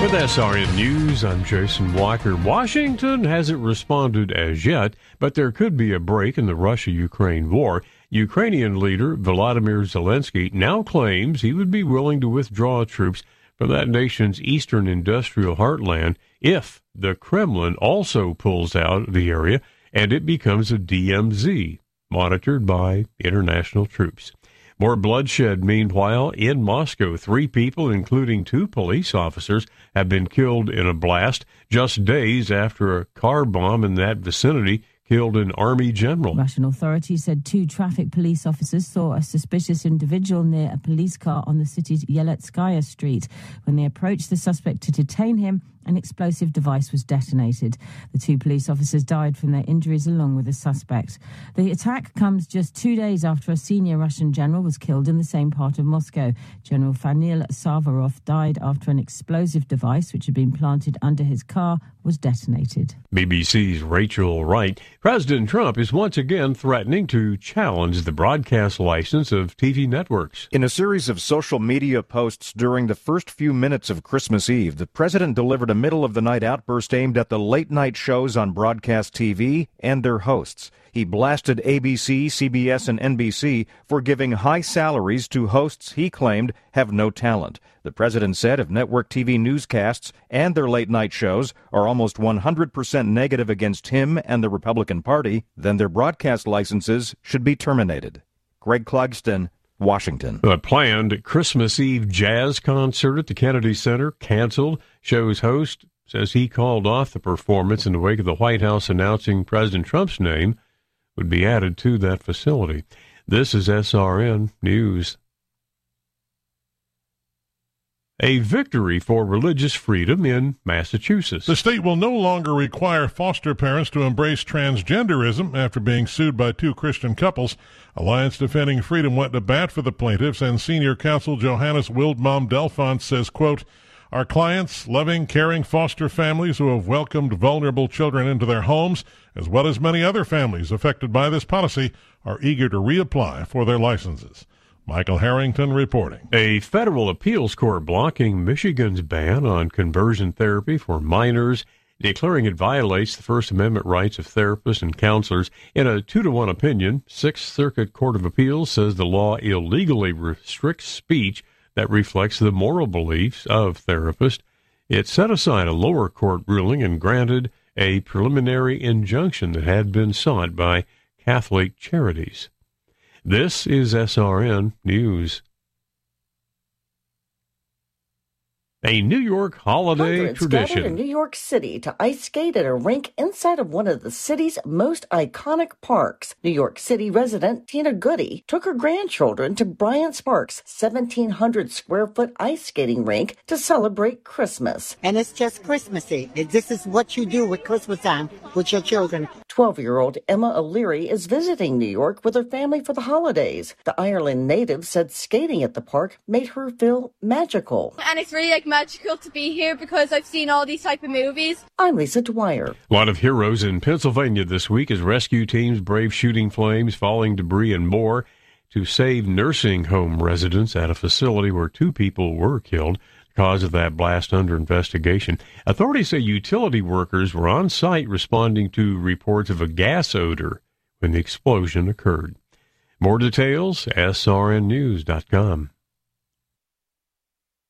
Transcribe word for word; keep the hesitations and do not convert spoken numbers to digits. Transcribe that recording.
With S R N News, I'm Jason Walker. Washington hasn't responded as yet, but there could be a break in the Russia-Ukraine war. Ukrainian leader Volodymyr Zelensky now claims he would be willing to withdraw troops from that nation's eastern industrial heartland if the Kremlin also pulls out of the area and it becomes a D M Z, monitored by international troops. More bloodshed, meanwhile, in Moscow. Three people, including two police officers, have been killed in a blast just days after a car bomb in that vicinity killed an army general. Russian authorities said two traffic police officers saw a suspicious individual near a police car on the city's Yeletskaya Street. When they approached the suspect to detain him, an explosive device was detonated. The two police officers died from their injuries along with the suspect. The attack comes just two days after a senior Russian general was killed in the same part of Moscow. General Fanil Savarov died after an explosive device, which had been planted under his car, was detonated. B B C's Rachel Wright. President Trump is once again threatening to challenge the broadcast license of T V networks. In a series of social media posts during the first few minutes of Christmas Eve, the president delivered a middle-of-the-night outburst aimed at the late-night shows on broadcast T V and their hosts. He blasted A B C, C B S, and N B C for giving high salaries to hosts he claimed have no talent. The president said if network T V newscasts and their late-night shows are almost one hundred percent negative against him and the Republican Party, then their broadcast licenses should be terminated. Greg Clugston, Washington. A planned Christmas Eve jazz concert at the Kennedy Center canceled. Show's host says he called off the performance in the wake of the White House announcing President Trump's name would be added to that facility. This is S R N News. A victory for religious freedom in Massachusetts. The state will no longer require foster parents to embrace transgenderism after being sued by two Christian couples. Alliance Defending Freedom went to bat for the plaintiffs, and senior counsel Johannes Wildbaum Delfont says, quote, "Our clients, loving, caring foster families who have welcomed vulnerable children into their homes, as well as many other families affected by this policy, are eager to reapply for their licenses." Michael Harrington reporting. A federal appeals court blocking Michigan's ban on conversion therapy for minors, declaring it violates the First Amendment rights of therapists and counselors. In a two to one opinion, Sixth Circuit Court of Appeals says the law illegally restricts speech that reflects the moral beliefs of therapists. It set aside a lower court ruling and granted a preliminary injunction that had been sought by Catholic charities. This is S R N News. A New York holiday Hundreds tradition. gathered in New York City to ice skate at a rink inside of one of the city's most iconic parks. New York City resident Tina Goody took her grandchildren to Bryant Sparks' seventeen hundred square foot ice skating rink to celebrate Christmas. And it's just Christmassy. This is what you do with Christmas time with your children. twelve-year-old Emma O'Leary is visiting New York with her family for the holidays. The Ireland native said skating at the park made her feel magical. And it's really like magical to be here because I've seen all these type of movies. I'm Lisa Dwyer. A lot of heroes in Pennsylvania this week as rescue teams brave shooting flames, falling debris, and more to save nursing home residents at a facility where two people were killed. The cause of that blast under investigation. Authorities say utility workers were on site responding to reports of a gas odor when the explosion occurred. More details, S R N news dot com.